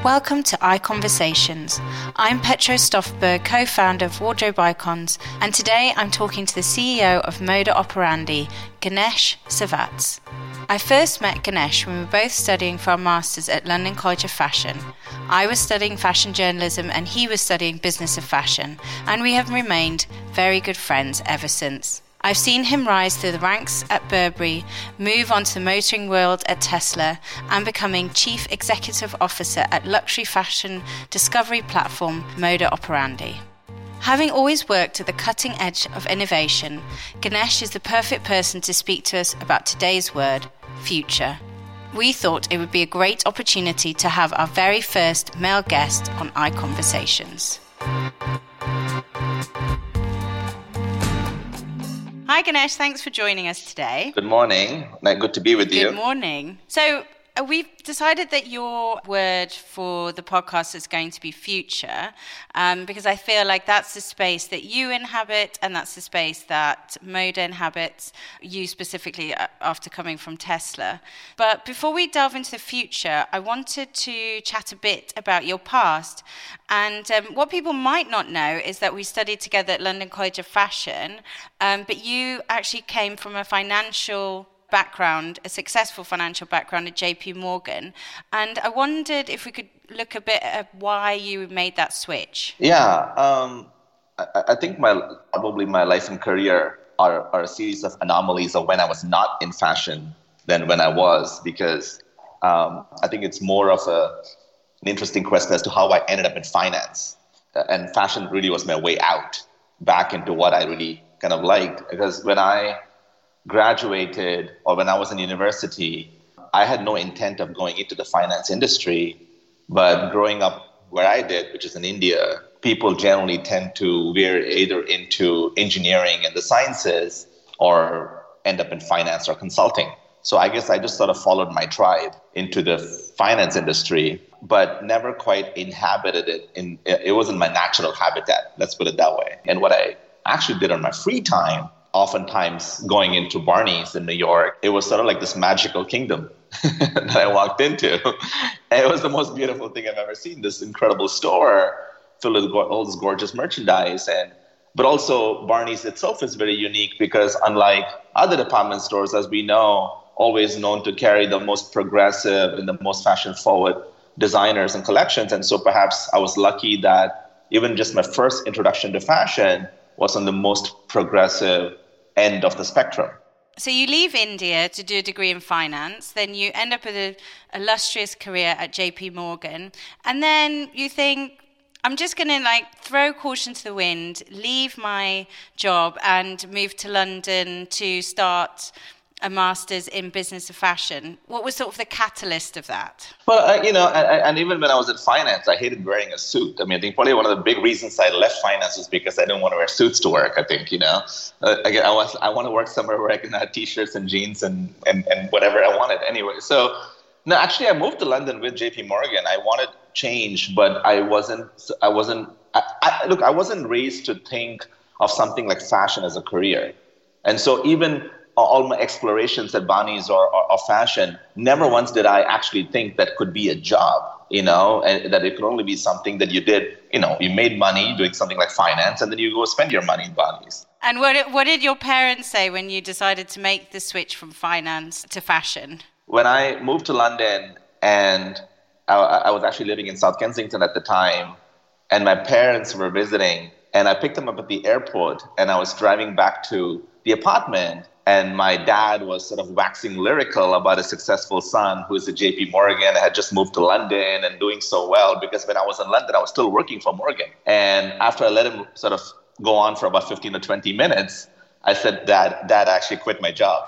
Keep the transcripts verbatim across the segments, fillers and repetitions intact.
Welcome to iConversations. I'm Petra Stoffberg, co-founder of Wardrobe Icons, and today I'm talking to the C E O of Moda Operandi, Ganesh Savats. I first met Ganesh when we were both studying for our masters at London College of Fashion. I was studying fashion journalism and he was studying business of fashion, and we have remained very good friends ever since. I've seen him rise through the ranks at Burberry, move on to the motoring world at Tesla, and becoming Chief Executive Officer at luxury fashion discovery platform Moda Operandi. Having always worked at the cutting edge of innovation, Ganesh is the perfect person to speak to us about today's word, future. We thought it would be a great opportunity to have our very first male guest on iConversations. Hi Ganesh, thanks for joining us today. Good morning. Good to be with you. Good morning. So uh, we've decided that your word for the podcast is going to be future, um, because I feel like that's the space that you inhabit and that's the space that Moda inhabits, you specifically after coming from Tesla. But before we delve into the future, I wanted to chat a bit about your past. And um, what people might not know is that we studied together at London College of Fashion, um, but you actually came from a financial background, a successful financial background at J P Morgan. And I wondered if we could look a bit at why you made that switch. Yeah, um, I, I think my probably my life and career are, are a series of anomalies of when I was not in fashion than when I was, because um, I think it's more of a an interesting question as to how I ended up in finance. Uh, and fashion really was my way out back into what I really kind of liked. Because when I graduated or when I was in university, I had no intent of going into the finance industry. But growing up where I did, which is in India, people generally tend to veer either into engineering and the sciences or end up in finance or consulting. So I guess I just sort of followed my tribe into the finance industry, but never quite inhabited it. In, it wasn't my natural habitat, let's put it that way. And what I actually did on my free time, oftentimes going into Barney's in New York, it was sort of like this magical kingdom that I walked into. And it was the most beautiful thing I've ever seen, this incredible store filled with all this gorgeous merchandise. And But also Barney's itself is very unique because unlike other department stores, as we know, always known to carry the most progressive and the most fashion-forward designers and collections. And so perhaps I was lucky that even just my first introduction to fashion was on the most progressive end of the spectrum. So you leave India to do a degree in finance, then you end up with an illustrious career at J P Morgan, and then you think, I'm just going to like throw caution to the wind, leave my job and move to London to start a master's in business of fashion. What was sort of the catalyst of that? Well, uh, you know, and, and even when I was in finance, I hated wearing a suit. I mean, I think probably one of the big reasons I left finance was because I didn't want to wear suits to work, I think, you know. Uh, again, I, was, I want to work somewhere where I can have T-shirts and jeans and, and, and whatever I wanted anyway. So, no, actually, I moved to London with J P Morgan. I wanted change, but I wasn't, I wasn't, I, I, look, I wasn't raised to think of something like fashion as a career. And so even all my explorations at Barney's or, or, or fashion, never once did I actually think that could be a job, you know, and that it could only be something that you did, you know, you made money doing something like finance and then you go spend your money in Barney's. And what, what did your parents say when you decided to make the switch from finance to fashion? When I moved to London and I, I was actually living in South Kensington at the time, and my parents were visiting, and I picked them up at the airport, and I was driving back to the apartment, and my dad was sort of waxing lyrical about a successful son who is at J P Morgan, had just moved to London and doing so well, because when I was in London, I was still working for Morgan. And after I let him sort of go on for about fifteen or twenty minutes, I said, Dad, Dad, I actually quit my job.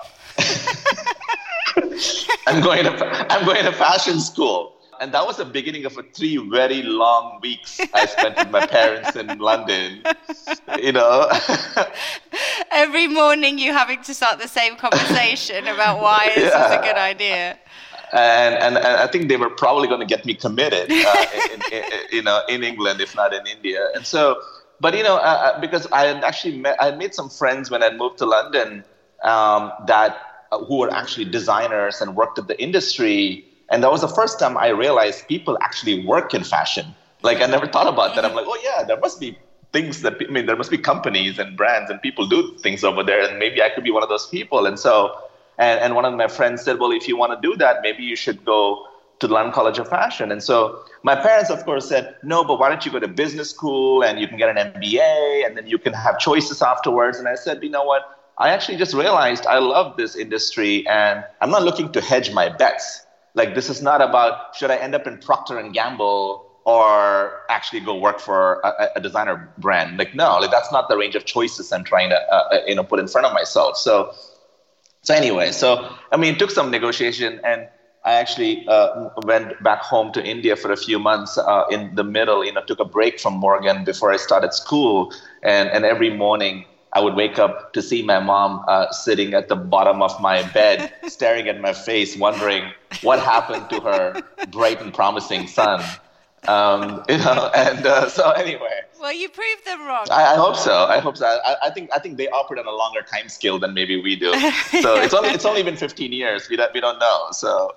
I'm going to I'm going to fashion school. And that was the beginning of a three very long weeks I spent with my parents in London, you know. Every morning you having to start the same conversation about why this yeah. is a good idea. And, and and I think they were probably going to get me committed, uh, in, in, you know, in England, if not in India. And so, but, you know, uh, because I had actually met, I had made some friends when I moved to London um, that uh, who were actually designers and worked at the industry. And that was the first time I realized people actually work in fashion. Like, I never thought about that. I'm like, oh yeah, there must be things that, I mean, there must be companies and brands and people do things over there, and maybe I could be one of those people. And so, and, and one of my friends said, well, if you want to do that, maybe you should go to the London College of Fashion. And so my parents, of course, said, no, but why don't you go to business school and you can get an M B A and then you can have choices afterwards. And I said, you know what? I actually just realized I love this industry and I'm not looking to hedge my bets. Like, this is not about, should I end up in Procter and Gamble or actually go work for a, a designer brand? Like, no, like that's not the range of choices I'm trying to, uh, you know, put in front of myself. So, so anyway, so, I mean, it took some negotiation, and I actually uh, went back home to India for a few months uh, in the middle, you know, took a break from Morgan before I started school. And, and every morning I would wake up to see my mom uh, sitting at the bottom of my bed, staring at my face, wondering what happened to her bright and promising son. Um, you know, and uh, so anyway. Well, you proved them wrong. I, I hope so. I hope so. I, I think I think they operate on a longer time scale than maybe we do. So it's only it's only been fifteen years. We don't we don't know. So.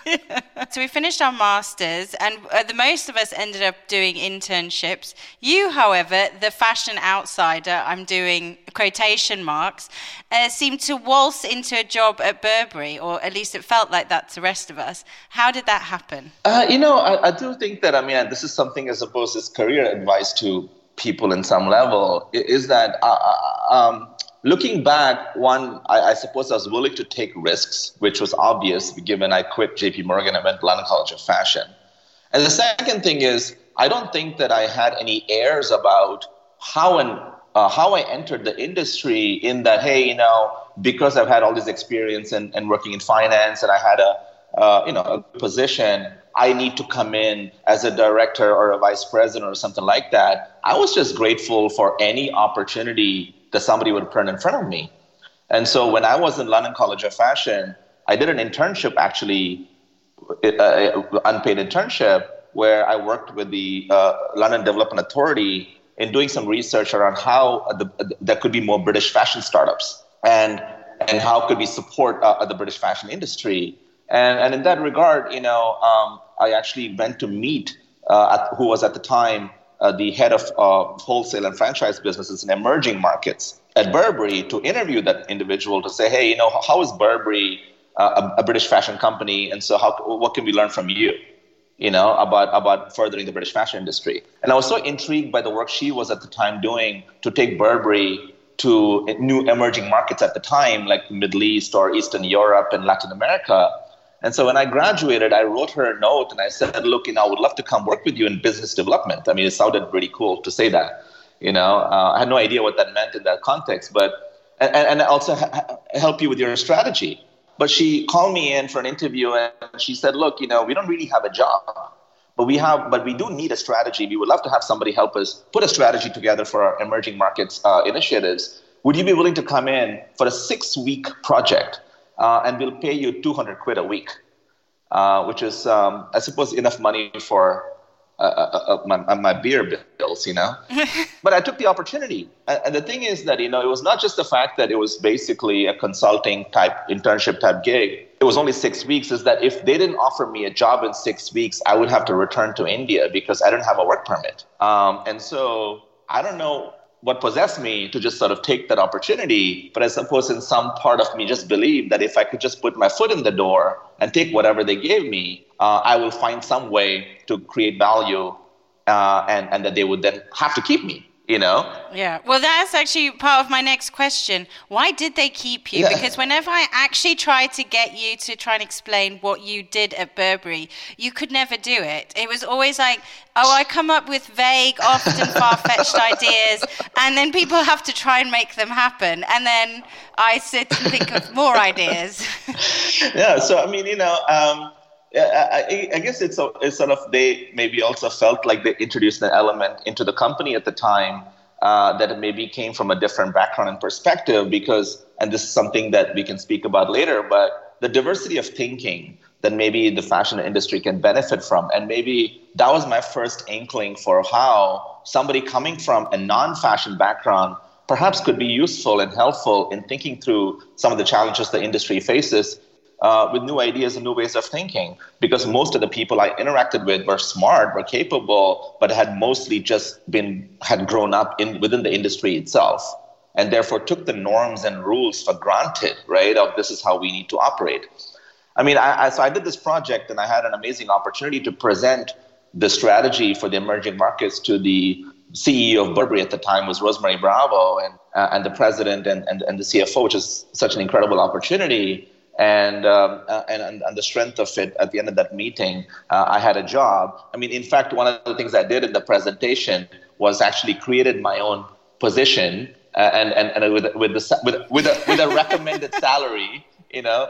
So we finished our masters, and uh, the most of us ended up doing internships. You, however, the fashion outsider, I'm doing quotation marks, uh, seemed to waltz into a job at Burberry, or at least it felt like that to the rest of us. How did that happen? Uh, you know, I, I do think that, I mean, this is something, I suppose, is career advice to people in some level, is that uh, um, looking back, one, I, I suppose I was willing to take risks, which was obvious given I quit J P Morgan and went to London College of Fashion. And the second thing is, I don't think that I had any airs about how and uh, how I entered the industry, in that, hey, you know, because I've had all this experience and in, in working in finance, and I had a uh, you know a position, I need to come in as a director or a vice president or something like that. I was just grateful for any opportunity that somebody would put in front of me. And so when I was in London College of Fashion, I did an internship, actually, uh, unpaid internship, where I worked with the uh, London Development Authority in doing some research around how the, uh, there could be more British fashion startups, and and how could we support uh, the British fashion industry. And, and in that regard, you know, um, I actually went to meet uh, at, who was at the time uh, the head of uh, wholesale and franchise businesses in emerging markets at Burberry, to interview that individual to say, hey, you know, how is Burberry uh, a, a British fashion company? And so how, what can we learn from you, you know, about, about furthering the British fashion industry? And I was so intrigued by the work she was at the time doing to take Burberry to new emerging markets at the time, like the Middle East or Eastern Europe and Latin America. And so when I graduated, I wrote her a note and I said, look, you know, I would love to come work with you in business development. I mean, it sounded really cool to say that. You know, uh, I had no idea what that meant in that context, but and, and also ha- help you with your strategy. But she called me in for an interview and she said, look, you know, we don't really have a job, but we have, but we do need a strategy. We would love to have somebody help us put a strategy together for our emerging markets uh, initiatives. Would you be willing to come in for a six-week project? Uh, and we'll pay you two hundred quid a week, uh, which is, um, I suppose, enough money for uh, uh, uh, my, my beer bills, you know. But I took the opportunity. And, and the thing is that, you know, it was not just the fact that it was basically a consulting type, internship type gig. It was only six weeks. Is that if they didn't offer me a job in six weeks, I would have to return to India because I didn't have a work permit. Um, and so I don't know what possessed me to just sort of take that opportunity. But I suppose in some part of me just believed that if I could just put my foot in the door and take whatever they gave me, uh, I will find some way to create value uh, and, and that they would then have to keep me, you know? Yeah. Well, that's actually part of my next question. Why did they keep you? Yeah. Because whenever I actually tried to get you to try and explain what you did at Burberry, you could never do it. It was always like, oh, I come up with vague, often far-fetched ideas, and then people have to try and make them happen. And then I sit and think of more ideas. Yeah. So, I mean, you know, um, I, I guess it's, a, it's sort of, they maybe also felt like they introduced an element into the company at the time uh, that maybe came from a different background and perspective, because, and this is something that we can speak about later, but the diversity of thinking that maybe the fashion industry can benefit from. And maybe that was my first inkling for how somebody coming from a non-fashion background perhaps could be useful and helpful in thinking through some of the challenges the industry faces, uh, with new ideas and new ways of thinking, because most of the people I interacted with were smart, were capable, but had mostly just been, had grown up in within the industry itself, and therefore took the norms and rules for granted, right, of this is how we need to operate. I mean, I, I, so I did this project, and I had an amazing opportunity to present the strategy for the emerging markets to the C E O of Burberry at the time, was Rosemary Bravo, and uh, and the president and, and, and the C F O, which is such an incredible opportunity. And, um, uh, and and and the strength of it, at the end of that meeting, uh, I had a job. I mean, in fact, one of the things I did in the presentation was actually created my own position, uh, and and and with with the with with a with a recommended salary, you know,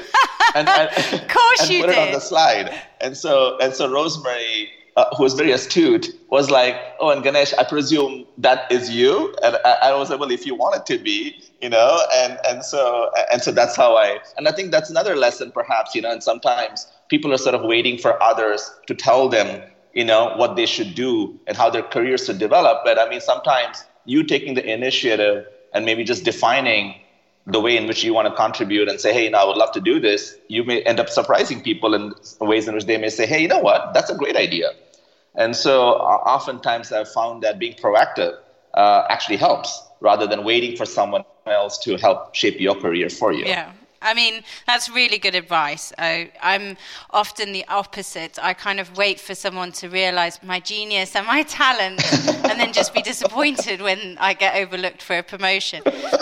and, and, of course and you put did. it on the slide. And so and so Rosemary, Uh, who was very astute, was like, oh, and Ganesh, I presume that is you? And I, I was like, well, if you want it to be, you know, and, and so and so that's how I, and I think that's another lesson perhaps, you know, and sometimes people are sort of waiting for others to tell them, you know, what they should do and how their careers should develop. But I mean, sometimes you taking the initiative and maybe just defining the way in which you want to contribute and say, hey, you know, I would love to do this, you may end up surprising people in ways in which they may say, hey, you know what, that's a great idea. And so uh, oftentimes I've found that being proactive uh, actually helps, rather than waiting for someone else to help shape your career for you. Yeah. I mean, that's really good advice. I, I'm often the opposite. I kind of wait for someone to realize my genius and my talent and then just be disappointed when I get overlooked for a promotion.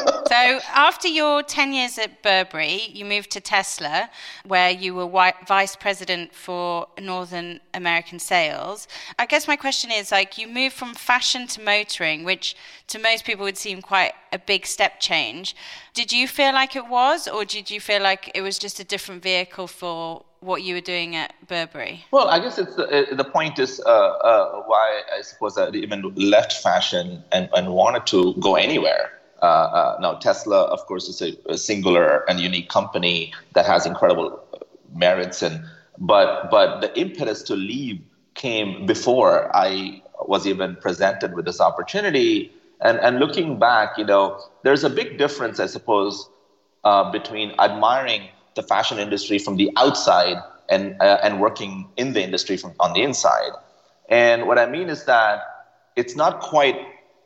So after your ten years at Burberry, you moved to Tesla, where you were wi- vice president for Northern American sales. I guess my question is, like, you moved from fashion to motoring, which to most people would seem quite a big step change. Did you feel like it was, or did you feel like it was just a different vehicle for what you were doing at Burberry? Well, I guess it's the, the point is uh, uh, why I suppose I even left fashion and, and wanted to go anywhere. Uh, uh, now, Tesla, of course, is a, a singular and unique company that has incredible merits, and but but the impetus to leave came before I was even presented with this opportunity. And and looking back, you know, there's a big difference, I suppose, uh, between admiring the fashion industry from the outside and uh, and working in the industry from on the inside. And what I mean is that it's not quite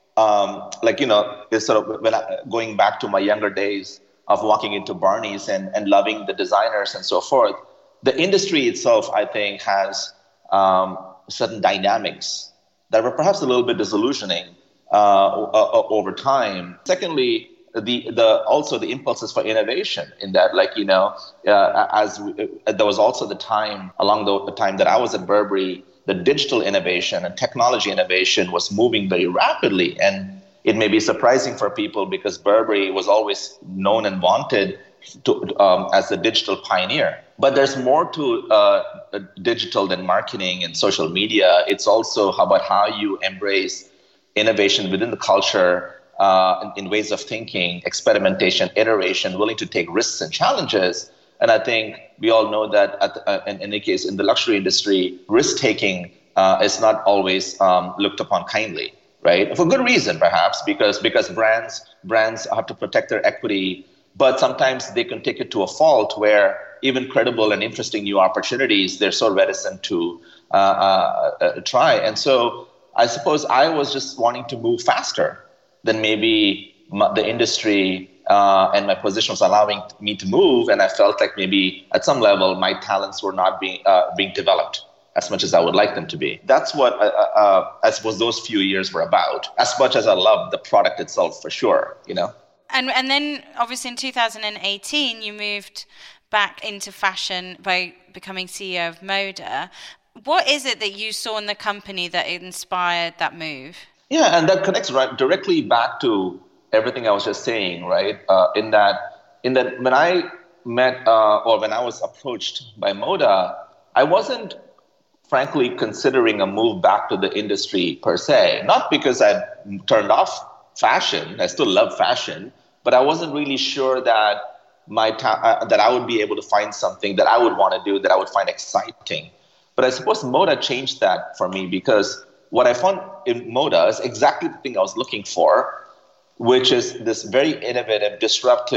um, like, you know, it's sort of when I, going back to my younger days of walking into Barney's and, and loving the designers and so forth. The industry itself, I think, has um, certain dynamics that were perhaps a little bit disillusioning uh, uh, over time. Secondly, the the also the impulses for innovation in that, like, you know, uh, as we, uh, there was also the time along the, the time that I was at Burberry, the digital innovation and technology innovation was moving very rapidly. And it may be surprising for people because Burberry was always known and wanted to, um, as the digital pioneer. But there's more to uh, digital than marketing and social media. It's also about how you embrace innovation within the culture, uh, in, in ways of thinking, experimentation, iteration, willing to take risks and challenges. And I think we all know that at the, uh, in any case in the luxury industry, risk-taking uh, is not always um, looked upon kindly, right? For good reason, perhaps, because because brands brands have to protect their equity, but sometimes they can take it to a fault where even credible and interesting new opportunities, they're so reticent to uh, uh, uh, try. And so I suppose I was just wanting to move faster than maybe the industry Uh, and my position was allowing me to move, and I felt like maybe at some level my talents were not being uh, being developed as much as I would like them to be. That's what uh, uh, I suppose those few years were about, as much as I loved the product itself, for sure, you know. And and then obviously in two thousand eighteen you moved back into fashion by becoming C E O of Moda. What is it that you saw in the company that inspired that move? Yeah, and that connects right directly back to everything I was just saying, right? Uh, in that, in that, when I met uh, or when I was approached by Moda, I wasn't, frankly, considering a move back to the industry per se. Not because I'd turned off fashion; I still love fashion, but I wasn't really sure that my ta- uh, that I would be able to find something that I would want to do, that I would find exciting. But I suppose Moda changed that for me, because what I found in Moda is exactly the thing I was looking for, which is this very innovative, disruptive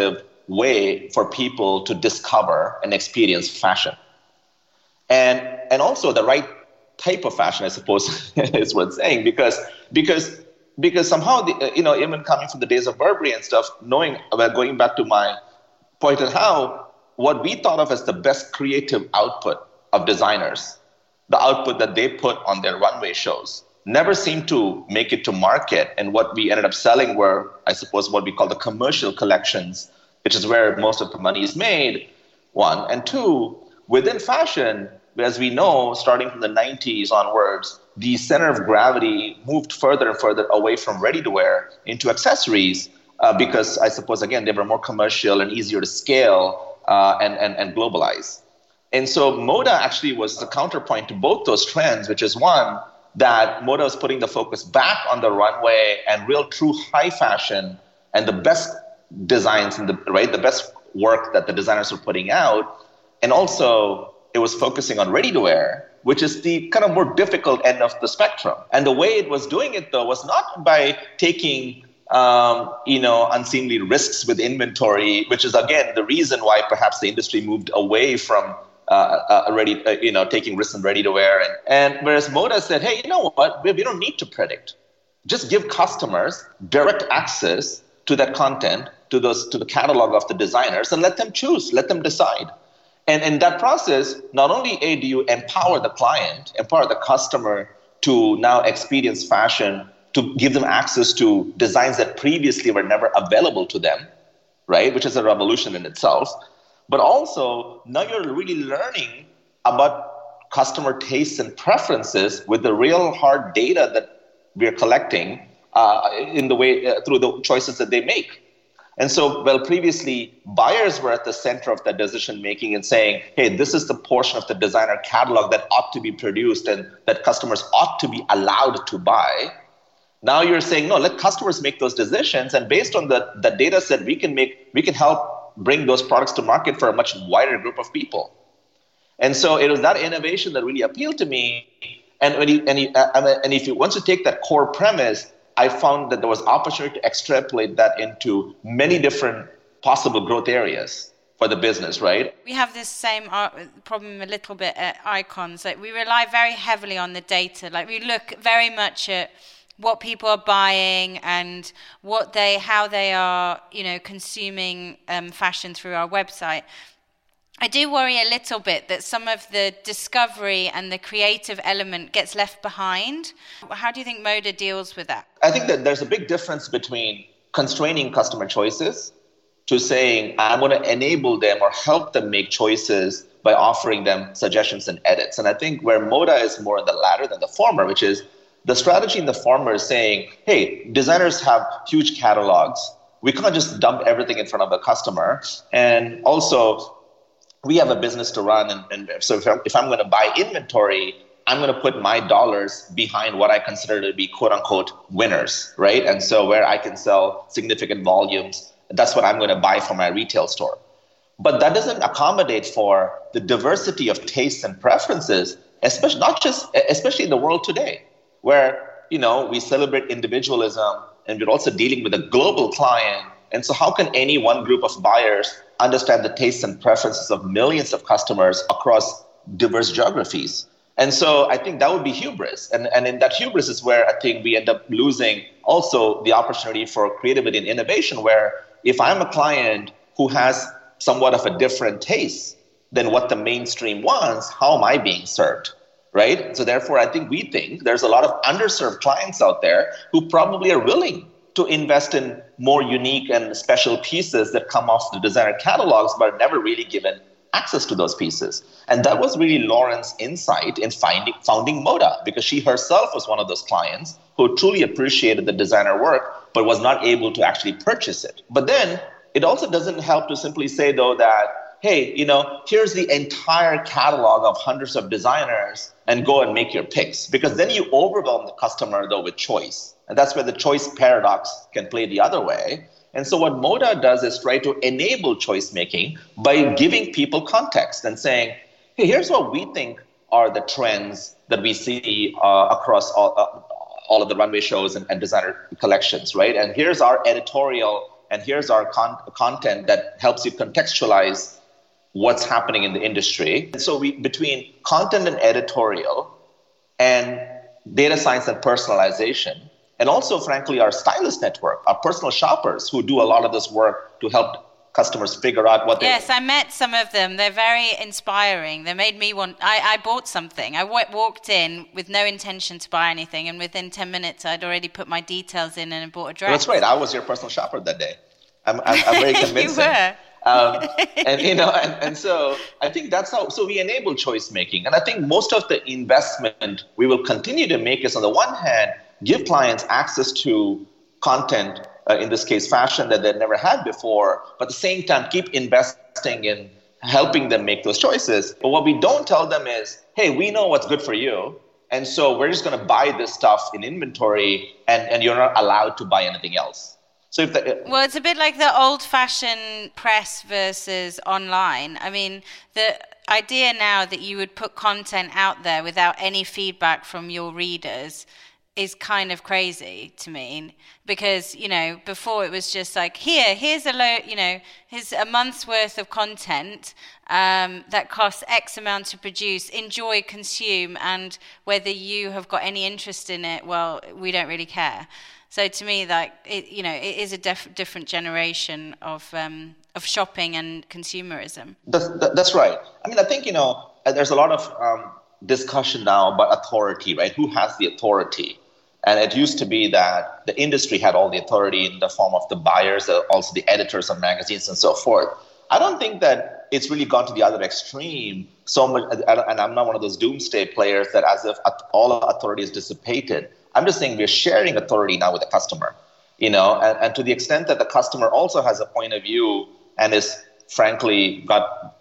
way for people to discover and experience fashion. And and also the right type of fashion, I suppose, is worth saying, because because because somehow, the, you know, even coming from the days of Burberry and stuff, knowing about going back to my point on how what we thought of as the best creative output of designers, the output that they put on their runway shows, never seemed to make it to market. And what we ended up selling were, I suppose, what we call the commercial collections, which is where most of the money is made, one. And two, within fashion, as we know, starting from the nineties onwards, the center of gravity moved further and further away from ready-to-wear into accessories uh, because, I suppose, again, they were more commercial and easier to scale uh, and, and, and globalize. And so Moda actually was the counterpoint to both those trends, which is one, that Moda was putting the focus back on the runway and real true high fashion and the best designs and the right, the best work that the designers were putting out. And also it was focusing on ready-to-wear, which is the kind of more difficult end of the spectrum. And the way it was doing it, though, was not by taking um, you know, unseemly risks with inventory, which is, again, the reason why perhaps the industry moved away from Uh, uh, ready, uh, you know, taking risks in ready-to-wear, and, and whereas Moda said, hey, you know what, we, we don't need to predict. Just give customers direct access to that content, to those, to the catalog of the designers, and let them choose, let them decide. And in that process, not only A, do you empower the client, empower the customer to now experience fashion, to give them access to designs that previously were never available to them, right? Which is a revolution in itself. But also, now you're really learning about customer tastes and preferences with the real hard data that we're collecting uh, in the way uh, through the choices that they make. And so, well, previously, buyers were at the center of that decision making and saying, hey, this is the portion of the designer catalog that ought to be produced and that customers ought to be allowed to buy. Now you're saying, no, let customers make those decisions. And based on the, the data set, we can make, we can help bring those products to market for a much wider group of people. And so it was that innovation that really appealed to me. And when you, and, you, uh, and if you once you take that core premise, I found that there was opportunity to extrapolate that into many different possible growth areas for the business, right? We have this same problem a little bit at Icons. Like, we rely very heavily on the data. Like, we look very much at what people are buying and what they, how they are, you know, consuming um, fashion through our website. I do worry a little bit that some of the discovery and the creative element gets left behind. How do you think Moda deals with that? I think that there's a big difference between constraining customer choices to saying, I'm going to enable them or help them make choices by offering them suggestions and edits. And I think where Moda is more in the latter than the former, which is the strategy in the former is saying, hey, designers have huge catalogs. We can't just dump everything in front of the customer. And also, we have a business to run. And, and so if I'm, if I'm going to buy inventory, I'm going to put my dollars behind what I consider to be quote unquote winners, right? And so where I can sell significant volumes, that's what I'm going to buy for my retail store. But that doesn't accommodate for the diversity of tastes and preferences, especially not just, especially in the world today, where, you know, we celebrate individualism and we're also dealing with a global client. And so how can any one group of buyers understand the tastes and preferences of millions of customers across diverse geographies? And so I think that would be hubris. And, and in that hubris is where I think we end up losing also the opportunity for creativity and innovation, where if I'm a client who has somewhat of a different taste than what the mainstream wants, how am I being served? Right? So therefore, I think we think there's a lot of underserved clients out there who probably are willing to invest in more unique and special pieces that come off the designer catalogs, but are never really given access to those pieces. And that was really Lauren's insight in finding, founding Moda, because she herself was one of those clients who truly appreciated the designer work, but was not able to actually purchase it. But then it also doesn't help to simply say, though, that hey, you know, here's the entire catalog of hundreds of designers and go and make your picks. Because then you overwhelm the customer, though, with choice. And that's where the choice paradox can play the other way. And so what Moda does is try to enable choice making by giving people context and saying, hey, here's what we think are the trends that we see uh, across all, uh, all of the runway shows and, and designer collections, right? And here's our editorial and here's our con- content that helps you contextualize what's happening in the industry. And so we, between content and editorial and data science and personalization, and also, frankly, our stylist network, our personal shoppers who do a lot of this work to help customers figure out what they Yes, I met some of them. They're very inspiring. They made me want, I, I bought something. I w- walked in with no intention to buy anything, and within ten minutes, I'd already put my details in and bought a dress. That's right. I was your personal shopper that day. I'm, I'm, I'm very convincing. You were. um, and, you know, and, and so I think that's how, so we enable choice making. And I think most of the investment we will continue to make is, on the one hand, give clients access to content, uh, in this case, fashion, that they've never had before, but at the same time, keep investing in helping them make those choices. But what we don't tell them is, hey, we know what's good for you, and so we're just going to buy this stuff in inventory, and, and you're not allowed to buy anything else. So if the, well, it's a bit like the old-fashioned press versus online. I mean, the idea now that you would put content out there without any feedback from your readers is kind of crazy to me, because, you know, before it was just like, here, here's a low, you know, here's a month's worth of content um, that costs X amount to produce, enjoy, consume, and whether you have got any interest in it, well, we don't really care. So to me, like, it, you know, it is a def- different generation of um, of shopping and consumerism. That's, that's right. I mean, I think, you know, there's a lot of um, discussion now about authority, right? Who has the authority? And it used to be that the industry had all the authority in the form of the buyers, also the editors of magazines and so forth. I don't think that it's really gone to the other extreme so much, and I'm not one of those doomsday players that as if all authority is dissipated. I'm just saying we're sharing authority now with the customer, you know, and, and to the extent that the customer also has a point of view and is frankly got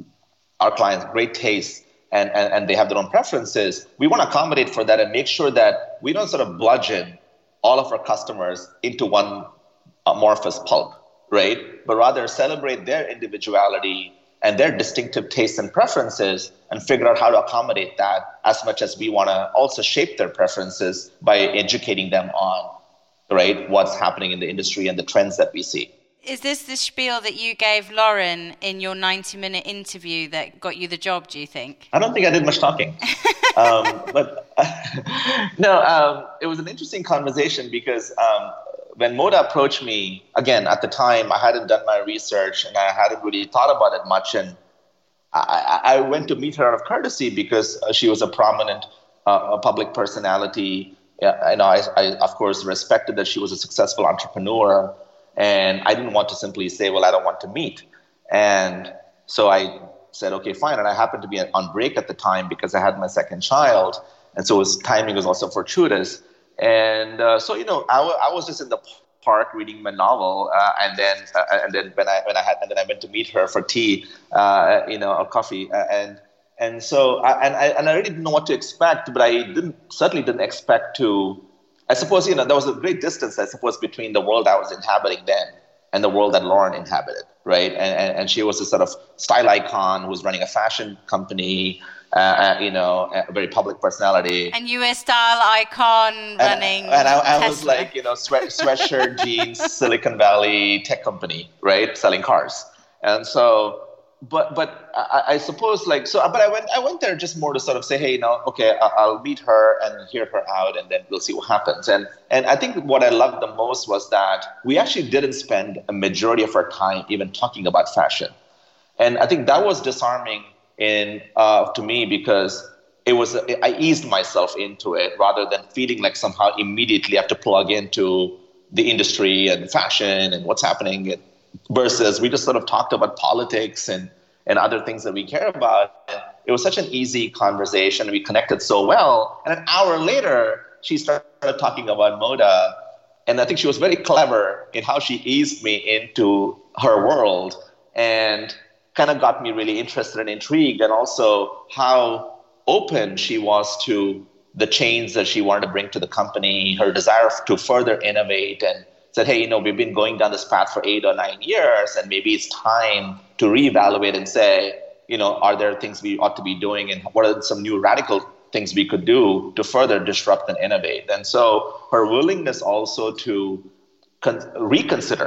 our clients great taste, And, and, and they have their own preferences, we want to accommodate for that and make sure that we don't sort of bludgeon all of our customers into one amorphous pulp, right? But rather celebrate their individuality and their distinctive tastes and preferences and figure out how to accommodate that, as much as we want to also shape their preferences by educating them on, right, what's happening in the industry and the trends that we see. Is this the spiel that you gave Lauren in your ninety-minute interview that got you the job, do you think? I don't think I did much talking. um, but uh, no, um, it was an interesting conversation because um, when Moda approached me, again, at the time, I hadn't done my research and I hadn't really thought about it much. And I, I went to meet her out of courtesy because she was a prominent uh, a public personality. Yeah, you know, I, I, of course, respected that she was a successful entrepreneur. And I didn't want to simply say, well, I don't want to meet. And so I said, okay, fine. And I happened to be on break at the time because I had my second child. And so his timing was also fortuitous. And uh, so, you know, I, w- I was just in the park reading my novel. Uh, and then uh, and then when I when I had and then I went to meet her for tea, uh, you know, or coffee. Uh, and and so I, and I and I really didn't know what to expect, but I didn't certainly didn't expect to. I suppose, you know, there was a great distance, I suppose, between the world I was inhabiting then and the world that Lauren inhabited, right? And and, and she was a sort of style icon who was running a fashion company, uh, you know, a very public personality. And you were a style icon running And, and I, I Tesla. was like, you know, sweat, sweatshirt, jeans, Silicon Valley tech company, right? Selling cars. And so... But but I, I suppose like so. But I went I went there just more to sort of say, hey, you know, okay, I'll meet her and hear her out, and then we'll see what happens. And and I think what I loved the most was that we actually didn't spend a majority of our time even talking about fashion, and I think that was disarming in uh, to me because it was I eased myself into it rather than feeling like somehow immediately I have to plug into the industry and fashion and what's happening. And, versus we just sort of talked about politics and, and other things that we care about. And it was such an easy conversation. We connected so well. And an hour later, she started talking about Moda. And I think she was very clever in how she eased me into her world and kind of got me really interested and intrigued, and also how open she was to the change that she wanted to bring to the company, her desire to further innovate, and said, hey, you know, we've been going down this path for eight or nine years, and maybe it's time to reevaluate and say, you know, are there things we ought to be doing, and what are some new radical things we could do to further disrupt and innovate? And so her willingness also to con- reconsider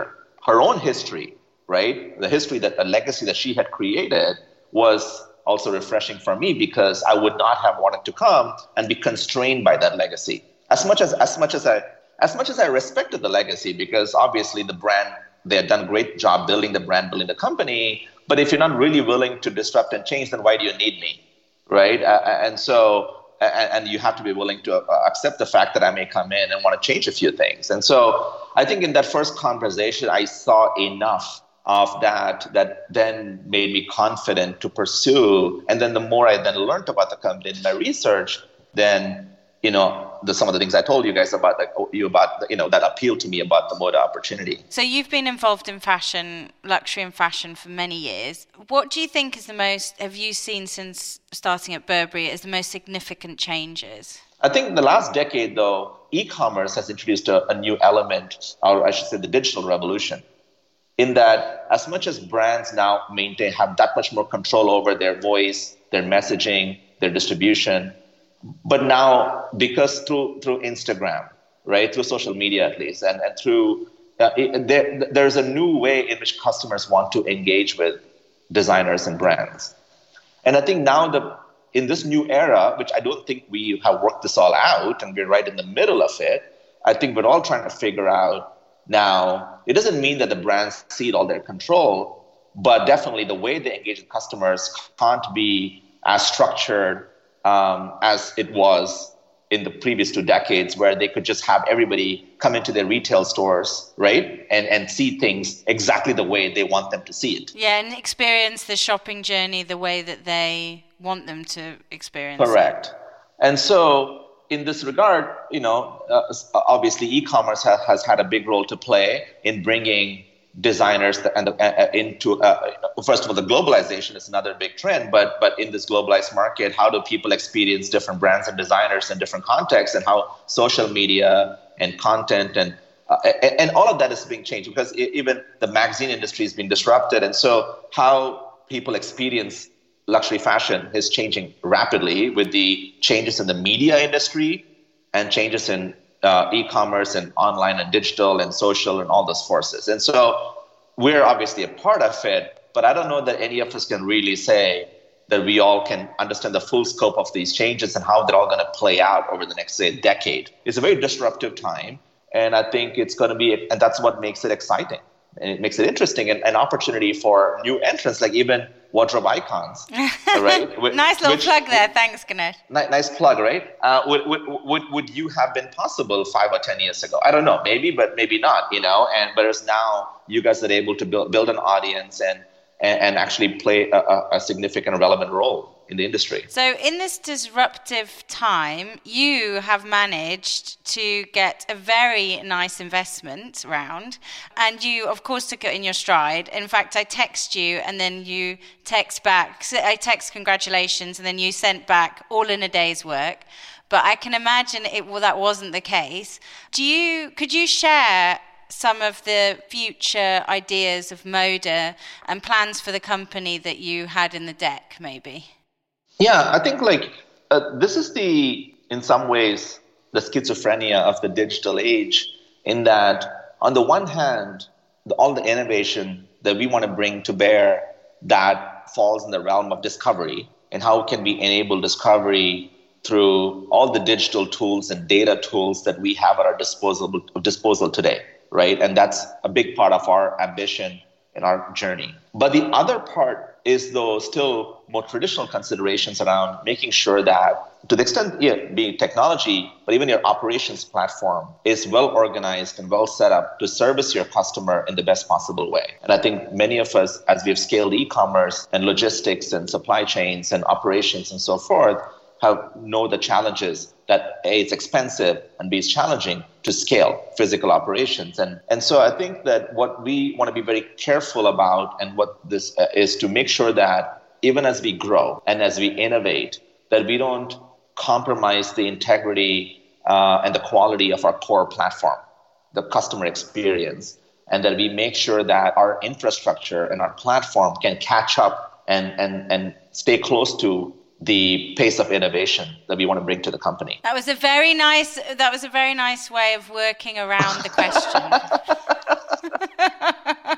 her own history, right? The history, that the legacy that she had created was also refreshing for me, because I would not have wanted to come and be constrained by that legacy. As much as as much as I as much as I respected the legacy, because obviously the brand, they had done a great job building the brand, building the company. But if you're not really willing to disrupt and change, then why do you need me, right? Uh, and so, and, and you have to be willing to uh, accept the fact that I may come in and want to change a few things. And so I think in that first conversation, I saw enough of that that then made me confident to pursue. And then the more I then learned about the company in my research, then, you know, the, some of the things I told you guys about, like you about, you know, that appealed to me about the Moda opportunity. So you've been involved in fashion, luxury and fashion for many years. What do you think is the most, have you seen since starting at Burberry, as the most significant changes? I think the last decade, though, e-commerce has introduced a, a new element, or I should say the digital revolution, in that as much as brands now maintain, have that much more control over their voice, their messaging, their distribution. But now, because through through Instagram, right, through social media at least, and, and through, uh, it, there, there's a new way in which customers want to engage with designers and brands. And I think now, the in this new era, which I don't think we have worked this all out, and we're right in the middle of it, I think we're all trying to figure out now, it doesn't mean that the brands cede all their control, but definitely the way they engage with customers can't be as structured um, as it was in the previous two decades, where they could just have everybody come into their retail stores, right, and and see things exactly the way they want them to see it. Yeah, and experience the shopping journey the way that they want them to experience Correct. it. And so in this regard, you know, uh, obviously e-commerce ha- has had a big role to play in bringing designers and uh, into, uh, first of all, the globalization is another big trend, but but in this globalized market, how do people experience different brands and designers in different contexts, and how social media and content and uh, and all of that is being changed, because even the magazine industry is being disrupted. And so how people experience luxury fashion is changing rapidly with the changes in the media industry and changes in uh, e-commerce and online and digital and social and all those forces. And so we're obviously a part of it, but I don't know that any of us can really say that we all can understand the full scope of these changes and how they're all going to play out over the next, say, decade. It's a very disruptive time, and I think it's going to be, and that's what makes it exciting. And it makes it interesting, and an opportunity for new entrants, like even Wardrobe Icons, right? Nice little Which, plug there. Thanks, Ganesh. Nice plug, right? Uh, would, would would would you have been possible five or ten years ago? I don't know, maybe, but maybe not, you know. And whereas now you guys are able to build build an audience and and, and actually play a, a significant, relevant role in the industry. So in this disruptive time, you have managed to get a very nice investment round, and you, of course, took it in your stride. In fact, I text you, and then you text back. I text congratulations, and then you sent back all in a day's work. But I can imagine it. Well, that wasn't the case. Do you? Could you share some of the future ideas of Moda and plans for the company that you had in the deck, maybe? Yeah, I think like uh, this is the, in some ways, the schizophrenia of the digital age, in that on the one hand, the, all the innovation that we want to bring to bear that falls in the realm of discovery, and how can we enable discovery through all the digital tools and data tools that we have at our disposal, disposal today, right? And that's a big part of our ambition in our journey. But the other part is, though, still more traditional considerations around making sure that, to the extent, yeah, being technology, but even your operations platform is well organized and well set up to service your customer in the best possible way. And I think many of us, as we've scaled e-commerce and logistics and supply chains and operations and so forth, have know the challenges that A, it's expensive, and B, it's challenging to scale physical operations. And, and so I think that what we want to be very careful about, and what this uh, is to make sure that even as we grow and as we innovate, that we don't compromise the integrity uh, and the quality of our core platform, the customer experience, and that we make sure that our infrastructure and our platform can catch up and, and, and stay close to the pace of innovation that we want to bring to the company. That was a very nice. That was a very nice way of working around the question.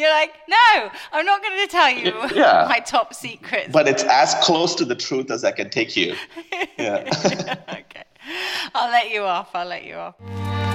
You're like, no, I'm not going to tell you yeah. my top secrets. But it's as close to the truth as I can take you. Yeah. Okay. I'll let you off. I'll let you off.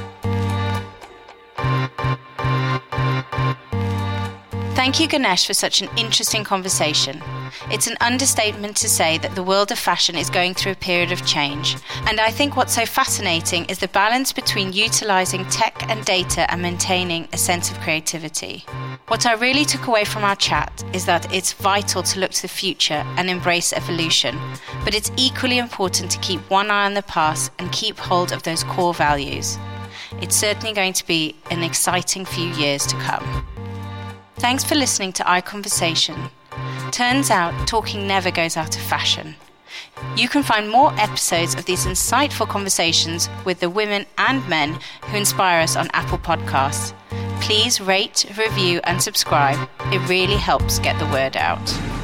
Thank you, Ganesh, for such an interesting conversation. It's an understatement to say that the world of fashion is going through a period of change. And I think what's so fascinating is the balance between utilising tech and data and maintaining a sense of creativity. What I really took away from our chat is that it's vital to look to the future and embrace evolution. But it's equally important to keep one eye on the past and keep hold of those core values. It's certainly going to be an exciting few years to come. Thanks for listening to iConversation. Turns out, talking never goes out of fashion. You can find more episodes of these insightful conversations with the women and men who inspire us on Apple Podcasts. Please rate, review, and subscribe. It really helps get the word out.